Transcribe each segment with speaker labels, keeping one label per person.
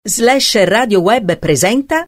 Speaker 1: Slash Radio Web presenta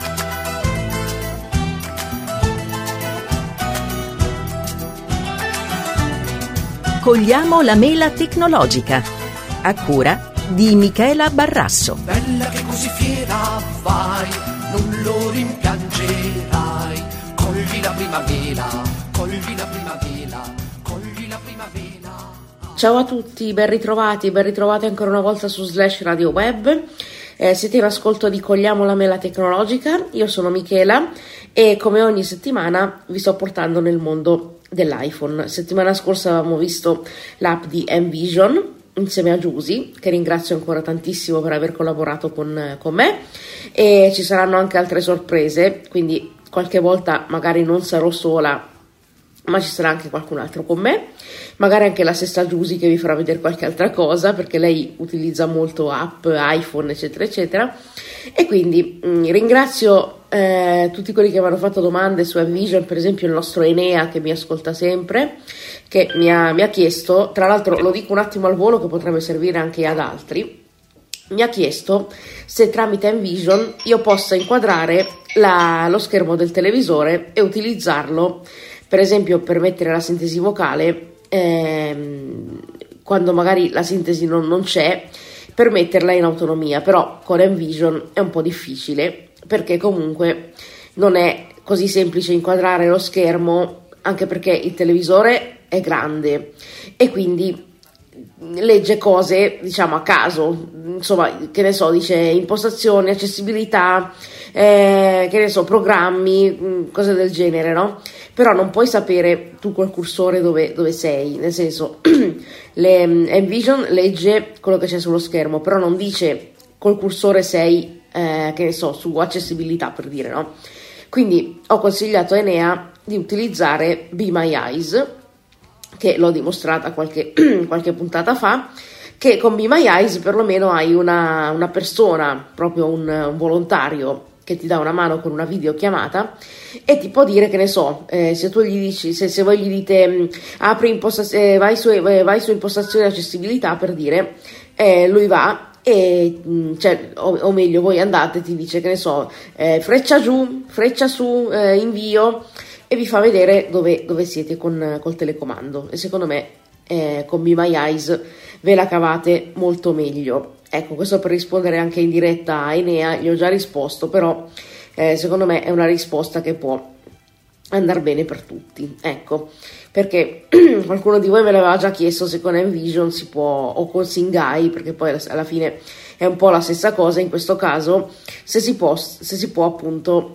Speaker 1: Cogliamo la mela tecnologica, a cura di Michela Barrasso.
Speaker 2: Bella che così fiera vai, non lo rimpiangerai. Cogli la prima vela, cogli la prima vela, cogli la prima vela.
Speaker 3: Ciao a tutti, ben ritrovati ancora una volta su Slash Radio Web. Siete in ascolto di Cogliamo la mela tecnologica, io sono Michela e come ogni settimana vi sto portando nel mondo dell'iPhone. Settimana scorsa avevamo visto l'app di Envision insieme a Giusy, che ringrazio ancora tantissimo per aver collaborato con me, e ci saranno anche altre sorprese, quindi qualche volta magari non sarò sola, ma ci sarà anche qualcun altro con me, magari anche la stessa Giusy che vi farà vedere qualche altra cosa, perché lei utilizza molto app, iPhone, eccetera eccetera. E quindi ringrazio tutti quelli che mi hanno fatto domande su Envision, per esempio il nostro Enea che mi ascolta sempre, che mi ha chiesto, tra l'altro lo dico un attimo al volo che potrebbe servire anche ad altri, mi ha chiesto se tramite Envision io possa inquadrare lo schermo del televisore e utilizzarlo per esempio per mettere la sintesi vocale quando magari la sintesi non c'è, per metterla in autonomia. Però con Envision è un po' difficile, perché comunque non è così semplice inquadrare lo schermo, anche perché il televisore è grande e quindi legge cose diciamo a caso, insomma, che ne so, dice impostazioni, accessibilità, che ne so, programmi, cose del genere, no? Però non puoi sapere tu col cursore dove sei, nel senso Envision legge quello che c'è sullo schermo, però non dice col cursore sei, che ne so, su accessibilità, per dire, no? Quindi ho consigliato a Enea di utilizzare Be My Eyes, che l'ho dimostrata qualche puntata fa, che con Be My Eyes perlomeno hai una persona, proprio un volontario che ti dà una mano con una videochiamata e ti può dire, che ne so, se tu gli dici, se voi gli dite apri vai su impostazioni e accessibilità, per dire, lui va e cioè, o meglio voi andate, ti dice, che ne so, freccia giù, freccia su, invio, e vi fa vedere dove siete col telecomando. E secondo me con Be My Eyes ve la cavate molto meglio. Ecco, questo per rispondere anche in diretta a Enea, gli ho già risposto, però secondo me è una risposta che può andare bene per tutti, ecco, perché qualcuno di voi me l'aveva già chiesto se con Envision si può, o con Singai, perché poi alla fine è un po' la stessa cosa in questo caso, se si può appunto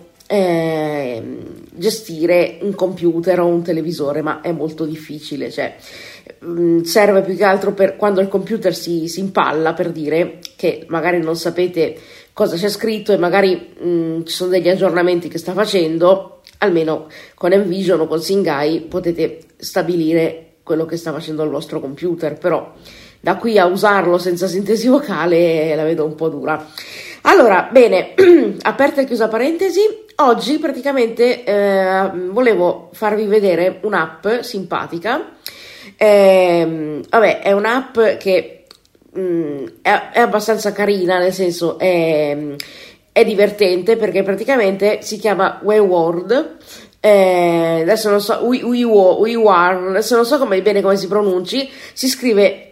Speaker 3: gestire un computer o un televisore, ma è molto difficile, cioè serve più che altro per quando il computer si impalla, per dire, che magari non sapete cosa c'è scritto e magari ci sono degli aggiornamenti che sta facendo. Almeno con Envision o con Singai potete stabilire quello che sta facendo il vostro computer, però da qui a usarlo senza sintesi vocale la vedo un po' dura. Allora, bene, aperta e chiusa parentesi, oggi praticamente volevo farvi vedere un'app simpatica. Vabbè, è un'app che è abbastanza carina, nel senso è divertente, perché praticamente si chiama WeWord. Adesso non so, adesso non so bene come si pronunci, si scrive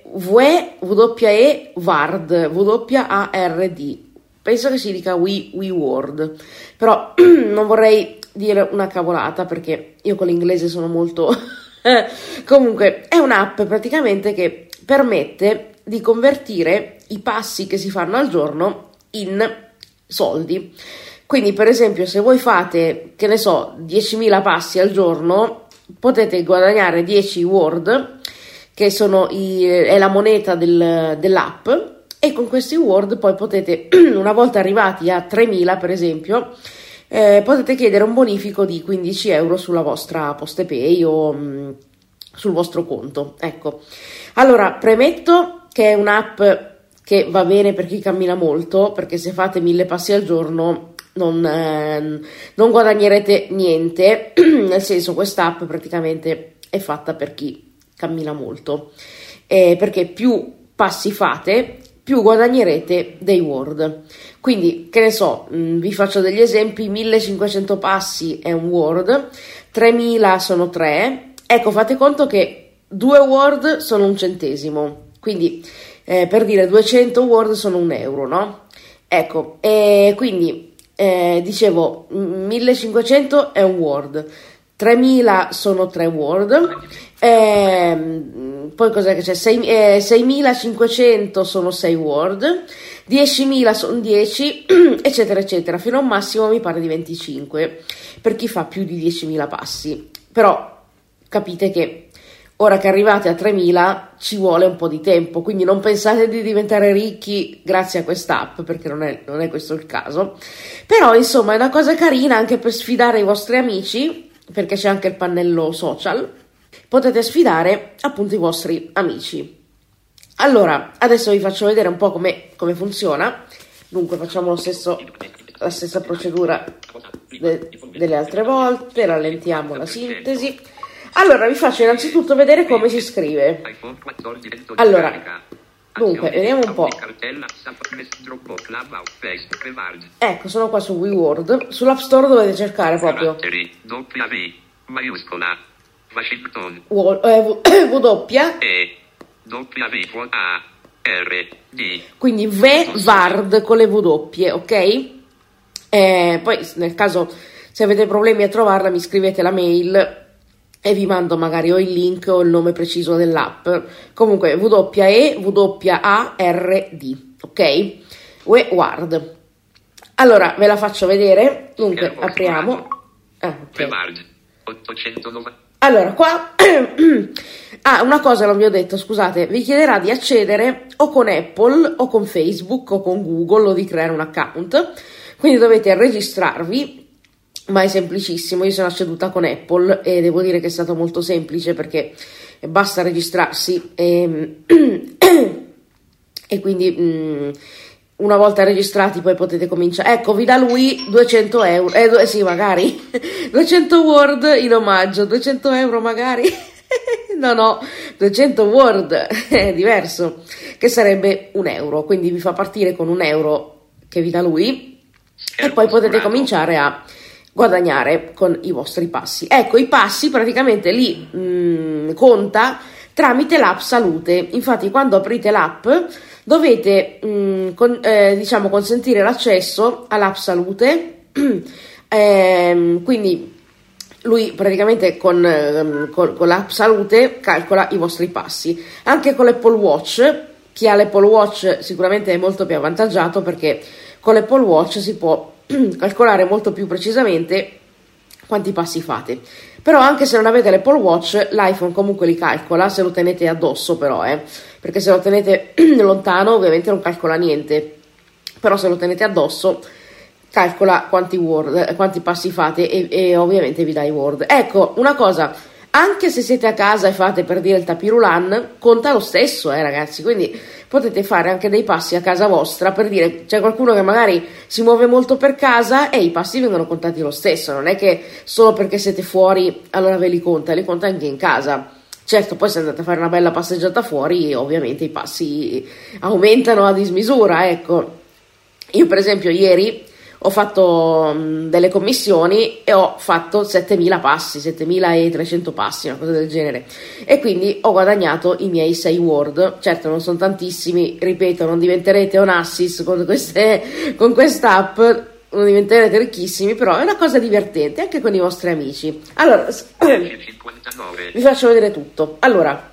Speaker 3: WeWard, W-A-R-D. Penso che si dica WeWord, però non vorrei dire una cavolata perché io con l'inglese sono molto... Comunque è un'app praticamente che permette di convertire i passi che si fanno al giorno in soldi. Quindi per esempio se voi fate, che ne so, 10.000 passi al giorno, potete guadagnare 10 Word, che è la moneta dell'app, e con questi Word poi potete, una volta arrivati a 3.000 per esempio, potete chiedere un bonifico di 15 euro sulla vostra PostePay o sul vostro conto. Ecco, allora premetto che è un'app che va bene per chi cammina molto, perché se fate 1.000 passi al giorno non guadagnerete niente, nel senso quest'app praticamente è fatta per chi cammina molto, perché più passi fate, più guadagnerete dei Word. Quindi, che ne so, vi faccio degli esempi: 1500 passi è un Word, 3000 sono 3. Ecco, fate conto che 2 Word sono 1 centesimo, quindi per dire 200 Word sono 1 euro, no? Ecco, quindi dicevo 1500 è un Word, 3000 sono 3 Word, poi cos'è che c'è? 6500 sono 6 Word, 10.000 sono 10, eccetera eccetera, fino a un massimo mi pare di 25 per chi fa più di 10.000 passi. Però capite che ora che arrivate a 3.000 ci vuole un po' di tempo, quindi non pensate di diventare ricchi grazie a quest'app, perché non è questo il caso. Però insomma è una cosa carina anche per sfidare i vostri amici, perché c'è anche il pannello social, potete sfidare appunto i vostri amici. Allora, adesso vi faccio vedere un po' come funziona. Dunque facciamo la stessa procedura delle altre volte, rallentiamo la sintesi. Allora, vi faccio innanzitutto vedere come si scrive. Allora, dunque, vediamo un po'. Ecco, sono qua su WeWord. Sull'App Store dovete cercare proprio quindi VWARD con le W, ok? Poi nel caso se avete problemi a trovarla mi scrivete la mail e vi mando magari o il link o il nome preciso dell'app. Comunque WEWARD, ok? WeWard. Allora ve la faccio vedere. Dunque apriamo. Okay. Allora qua una cosa non vi ho detto, scusate, vi chiederà di accedere o con Apple o con Facebook o con Google o di creare un account, quindi dovete registrarvi. Ma è semplicissimo, io sono acceduta con Apple e devo dire che è stato molto semplice, perché basta registrarsi e quindi una volta registrati poi potete cominciare. Ecco, vi dà lui 200 euro, sì magari 200 Word in omaggio, 200 euro magari no, 200 Word è diverso, che sarebbe 1 euro, quindi vi fa partire con 1 euro che vi dà lui e poi potete cominciare a guadagnare con i vostri passi. Ecco, i passi praticamente li conta tramite l'app Salute. Infatti quando aprite l'app dovete consentire l'accesso all'app Salute, quindi lui praticamente con l'app Salute calcola i vostri passi. Anche con l'Apple Watch, chi ha l'Apple Watch sicuramente è molto più avvantaggiato, perché con l'Apple Watch si può calcolare molto più precisamente quanti passi fate. Però anche se non avete l'Apple Watch, l'iPhone comunque li calcola, se lo tenete addosso però, perché se lo tenete lontano ovviamente non calcola niente, però se lo tenete addosso calcola quanti passi fate e ovviamente vi dà i Word. Ecco, una cosa, anche se siete a casa e fate per dire il tapirulan, conta lo stesso, ragazzi, quindi potete fare anche dei passi a casa vostra, per dire c'è qualcuno che magari si muove molto per casa e i passi vengono contati lo stesso, non è che solo perché siete fuori allora ve li conta anche in casa. Certo, poi se andate a fare una bella passeggiata fuori ovviamente i passi aumentano a dismisura. Ecco, io per esempio ieri ho fatto delle commissioni e ho fatto 7.000 passi, 7.300 passi, una cosa del genere, e quindi ho guadagnato i miei 6 Word. Certo non sono tantissimi, ripeto, non diventerete Onassis con quest'app, non diventerete ricchissimi, però è una cosa divertente anche con i vostri amici. Allora vi faccio vedere tutto. Allora,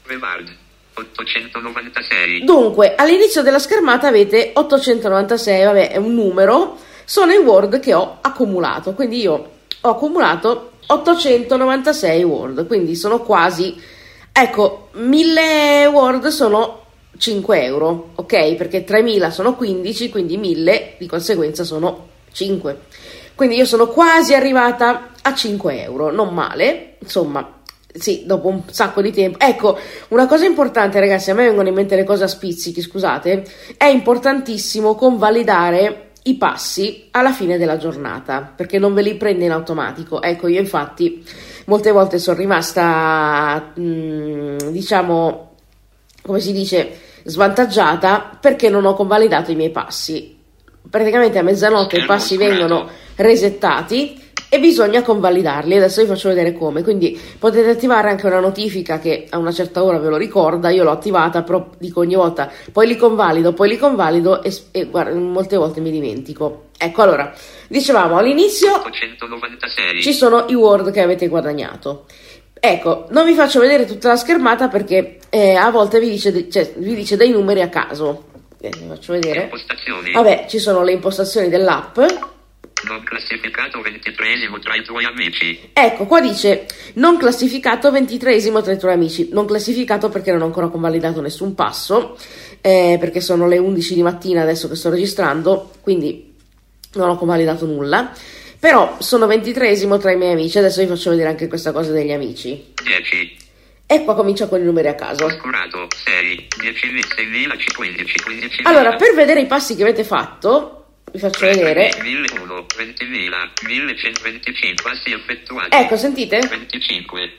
Speaker 4: 896.
Speaker 3: Dunque all'inizio della schermata avete 896, vabbè, è un numero, sono i Word che ho accumulato, quindi io ho accumulato 896 Word, quindi sono quasi, ecco, 1000 Word sono 5 euro, ok? Perché 3000 sono 15, quindi 1000 di conseguenza sono 5. Quindi io sono quasi arrivata a 5 euro, non male, insomma, sì, dopo un sacco di tempo. Ecco, una cosa importante, ragazzi, a me vengono in mente le cose a spizzichi, scusate, è importantissimo convalidare i passi alla fine della giornata, perché non ve li prende in automatico. Ecco, io infatti molte volte sono rimasta, diciamo, come si dice, svantaggiata perché non ho convalidato i miei passi. Praticamente a mezzanotte i passi vengono resettati e bisogna convalidarli. Adesso vi faccio vedere come. Quindi potete attivare anche una notifica che a una certa ora ve lo ricorda. Io l'ho attivata, però dico ogni volta poi li convalido e guarda, molte volte mi dimentico. Ecco, allora dicevamo all'inizio
Speaker 4: 896.
Speaker 3: ci sono i word che avete guadagnato. Ecco, non vi faccio vedere tutta la schermata perché a volte vi dice dei numeri a caso. Vi faccio vedere.
Speaker 4: Impostazioni.
Speaker 3: Vabbè, ci sono le impostazioni dell'app.
Speaker 4: Non classificato 23esimo tra i tuoi amici.
Speaker 3: Ecco, qua dice non classificato 23esimo tra i tuoi amici. Non classificato perché non ho ancora convalidato nessun passo, perché sono le 11 di mattina adesso che sto registrando, quindi non ho convalidato nulla. Però sono 23esimo tra i miei amici. Adesso vi faccio vedere anche questa cosa degli amici.
Speaker 4: 10.
Speaker 3: E qua comincia con i numeri a caso.
Speaker 4: Oscurato 6 10.000 6.000 15 15.000.
Speaker 3: Allora, per vedere i passi che avete fatto, vi faccio vedere.
Speaker 4: 1001 20.000 1125 passi effettuati.
Speaker 3: Ecco, sentite?
Speaker 4: 25.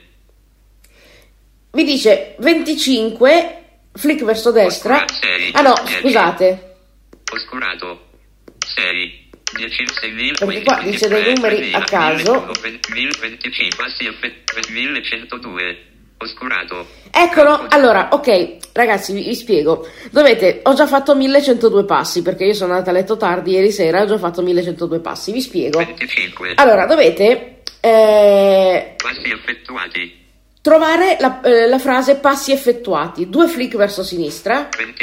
Speaker 3: Mi dice 25, flick verso destra. Ah no, scusate.
Speaker 4: Oscurato 6 10.000
Speaker 3: Perché qua dice dei numeri a caso.
Speaker 4: 1025 passi effettuati 1102. Oscurato.
Speaker 3: Eccolo, allora, ok, ragazzi, vi spiego. Ho già fatto 1102 passi, perché io sono andata a letto tardi ieri sera, ho già fatto 1102 passi, vi spiego.
Speaker 4: 25.
Speaker 3: Allora, dovete
Speaker 4: Passi effettuati.
Speaker 3: trovare la frase passi effettuati, 2 flick verso sinistra.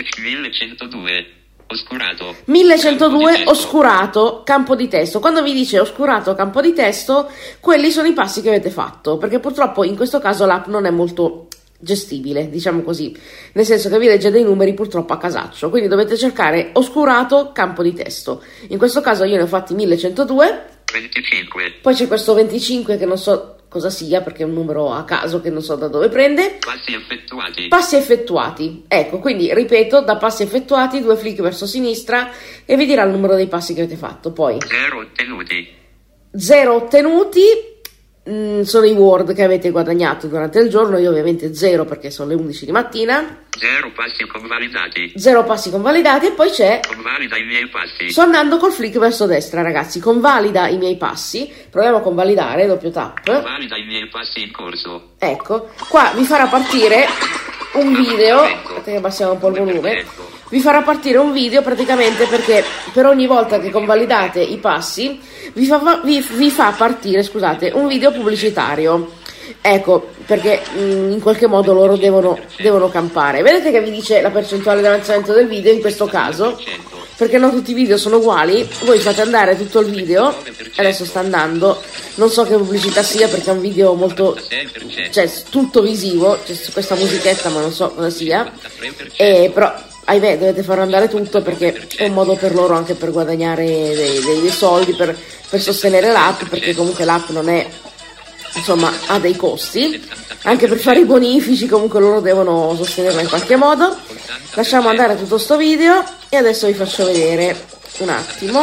Speaker 4: 1102. Oscurato.
Speaker 3: 1102 oscurato, campo di testo. Quando vi dice oscurato, campo di testo, quelli sono i passi che avete fatto, perché purtroppo in questo caso l'app non è molto gestibile, diciamo così, nel senso che vi legge dei numeri purtroppo a casaccio, quindi dovete cercare oscurato, campo di testo. In questo caso io ne ho fatti 1102.
Speaker 4: 25.
Speaker 3: Poi c'è questo 25 che non so cosa sia, perché è un numero a caso che non so da dove prende.
Speaker 4: Passi effettuati.
Speaker 3: Passi effettuati. Ecco, quindi ripeto, da passi effettuati 2 flick verso sinistra e vi dirà il numero dei passi che avete fatto. Poi
Speaker 4: 0 ottenuti.
Speaker 3: 0 ottenuti. Sono i word che avete guadagnato durante il giorno. Io ovviamente 0 perché sono le 11 di mattina.
Speaker 4: 0 passi convalidati.
Speaker 3: 0 passi convalidati. E poi c'è
Speaker 4: Convalida i miei passi.
Speaker 3: sto andando col flick verso destra, ragazzi. Convalida i miei passi. Proviamo a convalidare, doppio tap.
Speaker 4: Convalida i miei passi in corso.
Speaker 3: Ecco, qua vi farà partire un video. Aspetta che abbassiamo un po' il volume. Vi farà partire un video praticamente perché per ogni volta che convalidate i passi vi fa partire, scusate, un video pubblicitario. Ecco, perché in qualche modo loro devono campare. Vedete che vi dice la percentuale di avanzamento del video in questo caso? Perché non tutti i video sono uguali. Voi fate andare tutto il video. Adesso sta andando. Non so che pubblicità sia perché è un video molto, cioè tutto visivo. C'è questa musichetta ma non so cosa sia. Però ahimè dovete far andare tutto perché è un modo per loro anche per guadagnare dei soldi, per sostenere l'app, perché comunque l'app non è, insomma, ha dei costi, anche per fare i bonifici comunque loro devono sostenerla in qualche modo. Lasciamo andare tutto sto video e adesso vi faccio vedere un attimo.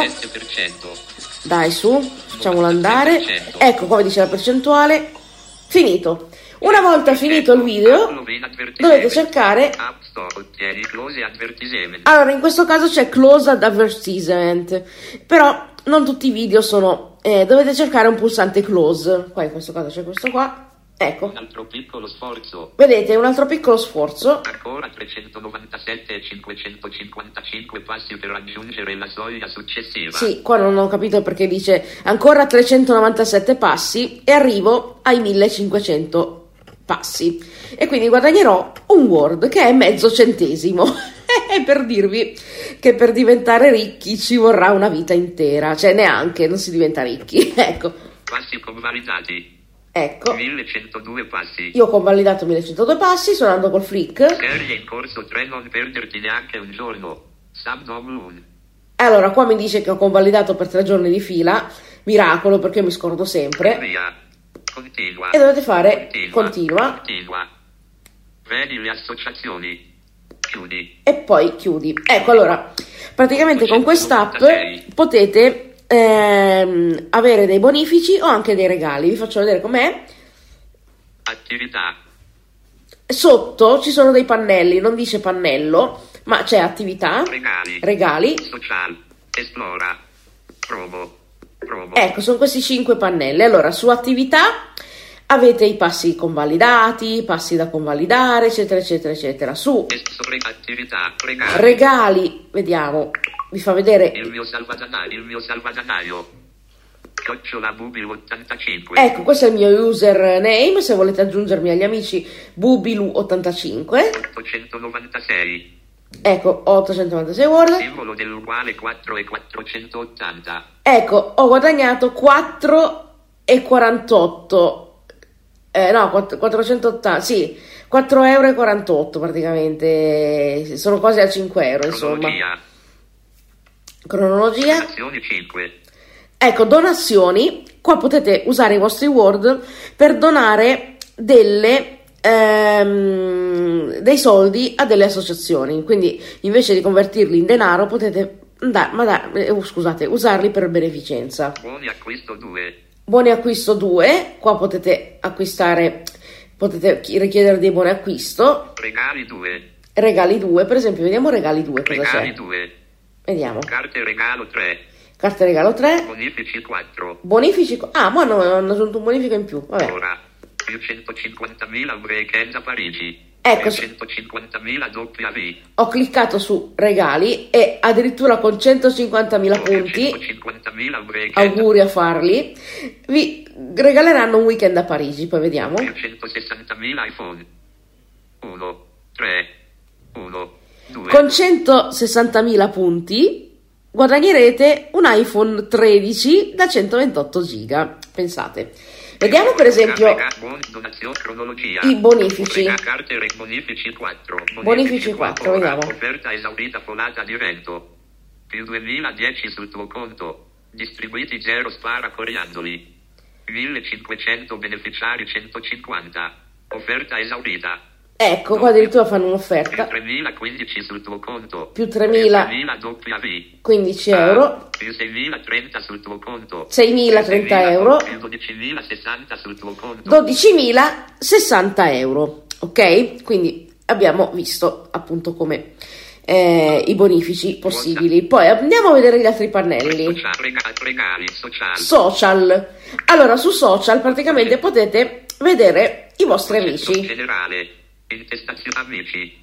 Speaker 3: Dai, su, facciamolo andare. Ecco, come dice la percentuale. Finito. Una volta finito il video dovete cercare. Allora, in questo caso c'è close ad advertisement, però non tutti i video sono, dovete cercare un pulsante close. Qua in questo caso c'è questo qua. Ecco.
Speaker 4: Un altro piccolo sforzo.
Speaker 3: Vedete, un altro piccolo sforzo.
Speaker 4: Ancora 397 e 555 passi per raggiungere la soglia successiva.
Speaker 3: Sì, qua non ho capito perché dice ancora 397 passi e arrivo ai 1500 passi. E quindi guadagnerò un word che è mezzo centesimo. Per dirvi che per diventare ricchi ci vorrà una vita intera. Cioè neanche, non si diventa ricchi. Ecco.
Speaker 4: Passi convalidati.
Speaker 3: Ecco,
Speaker 4: 1102 passi.
Speaker 3: io ho convalidato 1102 passi, sto andando col flick.
Speaker 4: Serie in corso 3, non perderti neanche un giorno. Sam Dong-un.
Speaker 3: Allora, qua mi dice che ho convalidato per 3 giorni di fila. Miracolo, perché io mi scordo sempre.
Speaker 4: Via. Continua.
Speaker 3: E dovete fare continua.
Speaker 4: Vedi le associazioni. Chiudi.
Speaker 3: E poi chiudi. Ecco, allora, praticamente con quest'app potete avere dei bonifici o anche dei regali. Vi faccio vedere com'è.
Speaker 4: Attività.
Speaker 3: Sotto ci sono dei pannelli, non dice pannello, ma c'è attività, regali,
Speaker 4: social, esplora, promo.
Speaker 3: Ecco, sono questi 5 pannelli. Allora, su attività avete i passi convalidati, i passi da convalidare, eccetera, eccetera, eccetera. Su
Speaker 4: attività,
Speaker 3: regali, vediamo, vi fa vedere
Speaker 4: il mio salvadanaio. Bubilu85.
Speaker 3: Ecco, questo è il mio username, se volete aggiungermi agli amici Bubilu85.
Speaker 4: 896.
Speaker 3: Ecco, 896 Word.
Speaker 4: Simbolo dell'uguale 4 e 480.
Speaker 3: Ecco, ho guadagnato 4,48 no, 480, sì, 4,48 € praticamente, sono quasi a 5 euro, insomma. Cronologia.
Speaker 4: Donazioni 5.
Speaker 3: Ecco, donazioni, qua potete usare i vostri Word per donare dei soldi a delle associazioni, quindi invece di convertirli in denaro potete usarli per beneficenza.
Speaker 4: Buoni acquisto 2.
Speaker 3: Buoni acquisto 2, qua potete acquistare, potete richiedere dei buoni acquisto.
Speaker 4: Regali 2.
Speaker 3: Regali 2, per esempio, vediamo regali 2 cosa
Speaker 4: Regali
Speaker 3: c'è.
Speaker 4: 2.
Speaker 3: Vediamo.
Speaker 4: Carte regalo 3.
Speaker 3: Carte regalo 3.
Speaker 4: Bonifici 4.
Speaker 3: Bonifici, ma hanno aggiunto un bonifico in più, vabbè.
Speaker 4: Ora, più 150.000 weekend a Parigi.
Speaker 3: Ecco,
Speaker 4: 150.000 W.
Speaker 3: ho cliccato su regali e addirittura con 150.000 punti,
Speaker 4: 150.000 weekend.
Speaker 3: auguri a farli, vi regaleranno un weekend a Parigi, poi vediamo.
Speaker 4: Più 160.000 iPhone. 1, 3, 1, 2.
Speaker 3: Con 160.000 punti guadagnerete un iPhone 13 da 128 giga, pensate. Vediamo per esempio i bonifici.
Speaker 4: Bonifici 4.
Speaker 3: Bonifici 4, vediamo.
Speaker 4: Offerta esaurita folata di rento. Più 2010 sul tuo conto. Distribuiti 0 spara coriandoli. 1500 beneficiari 150. Offerta esaurita.
Speaker 3: Ecco, qua addirittura fanno un'offerta.
Speaker 4: Più 3.015 sul tuo conto.
Speaker 3: Più 3.015 euro.
Speaker 4: Più 6.030 sul tuo conto.
Speaker 3: 6.030 euro.
Speaker 4: Più 12.060 sul tuo conto.
Speaker 3: 12.060 euro. Ok? Quindi abbiamo visto appunto come i bonifici possibili. Poi andiamo a vedere gli altri pannelli.
Speaker 4: Regali,
Speaker 3: Social. Allora, su social praticamente potete vedere i vostri amici.
Speaker 4: Generale. Intestazione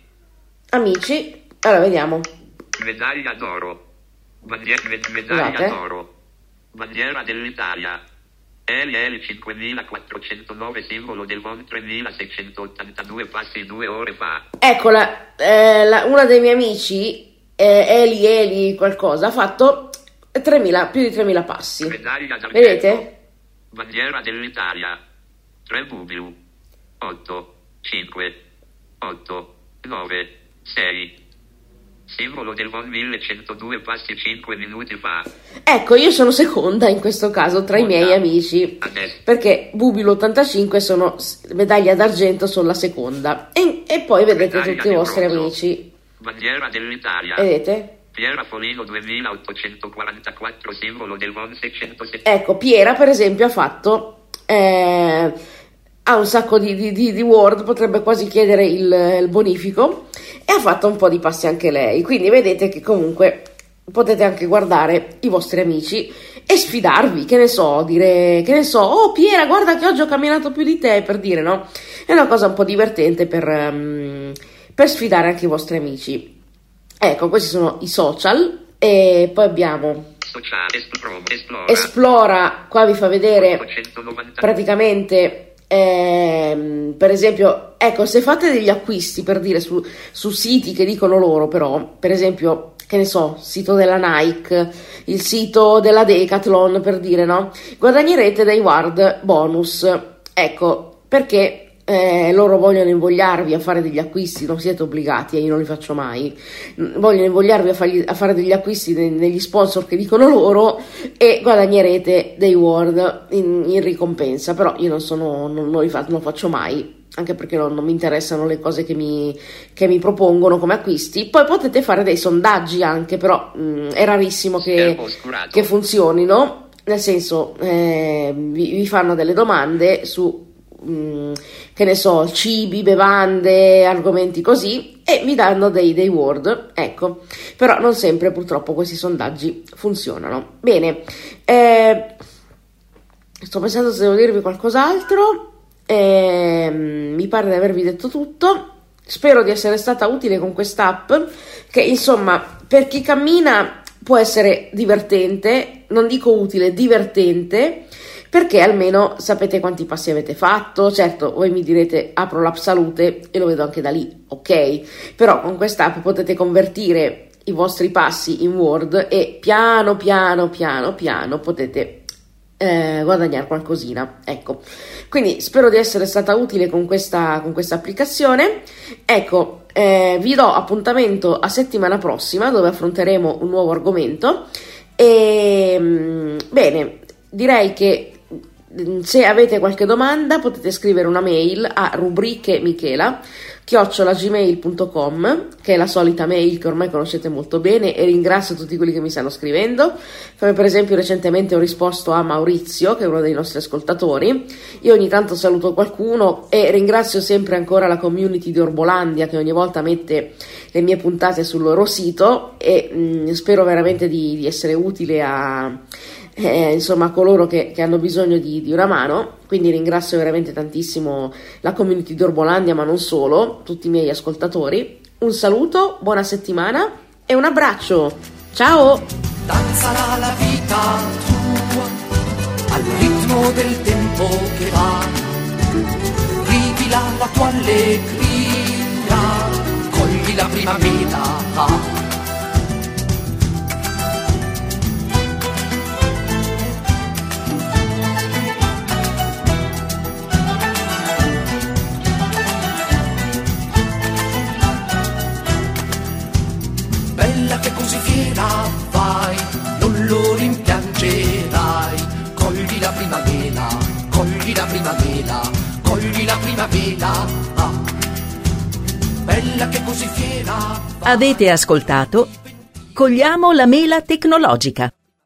Speaker 3: Amici. Allora, vediamo.
Speaker 4: Medaglia d'oro. Medaglia d'oro. Bandiera dell'Italia. LL 5409, simbolo del VON 3682, passi 2 ore fa. Ecco,
Speaker 3: una dei miei amici, Eli qualcosa, ha fatto 3.000, più di 3.000 passi.
Speaker 4: Medaglia d'argento.
Speaker 3: Vedete?
Speaker 4: Bandiera dell'Italia. 3 Bubilu. 8, 5, 8, 9, 6. Simbolo del VON 1102, passi 5 minuti fa. Ecco, io sono seconda in questo caso tra i miei amici, perché Bubilu85 sono medaglia d'argento, sono la seconda. E poi vedete medaglia tutti i vostri amici. Bandiera dell'Italia. Vedete? Piera Folino 2844, simbolo del VON 670. Ecco, Piera per esempio ha fatto... ha un sacco di Word, potrebbe quasi chiedere il bonifico, e ha fatto un po' di passi anche lei, quindi vedete che comunque potete anche guardare i vostri amici e sfidarvi, che ne so, dire, che ne so, oh Piera, guarda che oggi ho camminato più di te, per dire, no? È una cosa un po' divertente per sfidare anche i vostri amici. Ecco, questi sono i social, e poi abbiamo Esplora, qua vi fa vedere praticamente... per esempio, ecco, se fate degli acquisti, per dire, su siti che dicono loro, però, per esempio, che ne so, sito della Nike, il sito della Decathlon, per dire, no? Guadagnerete dei Word bonus. Ecco, perché loro vogliono invogliarvi a fare degli acquisti, non siete obbligati, io non li faccio mai, vogliono invogliarvi a fare degli acquisti negli sponsor che dicono loro, e guadagnerete dei Word in ricompensa, però io non faccio mai, anche perché non mi interessano le cose che mi propongono come acquisti. Poi potete fare dei sondaggi anche, però è rarissimo che funzionino, nel senso vi fanno delle domande su che ne so, cibi, bevande, argomenti così,
Speaker 3: e mi danno dei word, ecco, però non sempre purtroppo questi sondaggi funzionano. Bene, sto pensando se devo dirvi qualcos'altro, mi pare di avervi detto tutto. Spero di essere stata utile con quest'app che, insomma, per chi cammina può essere divertente, non dico utile, divertente, perché almeno sapete quanti passi avete fatto. Certo, voi mi direte apro l'app salute e lo vedo anche da lì, ok, però con quest'app potete convertire i vostri passi in Word e piano potete guadagnare qualcosina, ecco. Quindi spero di essere stata utile con questa applicazione. Ecco, vi do appuntamento a settimana prossima, dove affronteremo un nuovo argomento. E bene, direi che se avete qualche domanda potete scrivere una mail a rubrichemichela@gmail.com, che è la solita mail che ormai conoscete molto bene, e ringrazio tutti quelli che mi stanno scrivendo, come per esempio recentemente ho risposto a Maurizio, che è uno dei nostri ascoltatori. Io ogni tanto saluto qualcuno e ringrazio sempre ancora la community di Orbolandia, che ogni volta mette le mie puntate sul loro sito, e spero veramente di essere utile a insomma a coloro che hanno bisogno di una mano. Quindi ringrazio veramente tantissimo la community di Orbolandia, ma non solo, tutti i miei ascoltatori. Un saluto, buona settimana e un abbraccio, ciao!
Speaker 2: Danzala la vita tua al ritmo del tempo che va, rivila la tua allegria, cogli la primavera. Che così fiera vai, non lo rimpiangerai, cogli la primavera, cogli la primavera, cogli la primavera, bella che così fiera vai.
Speaker 1: Avete ascoltato Cogliamo la mela tecnologica,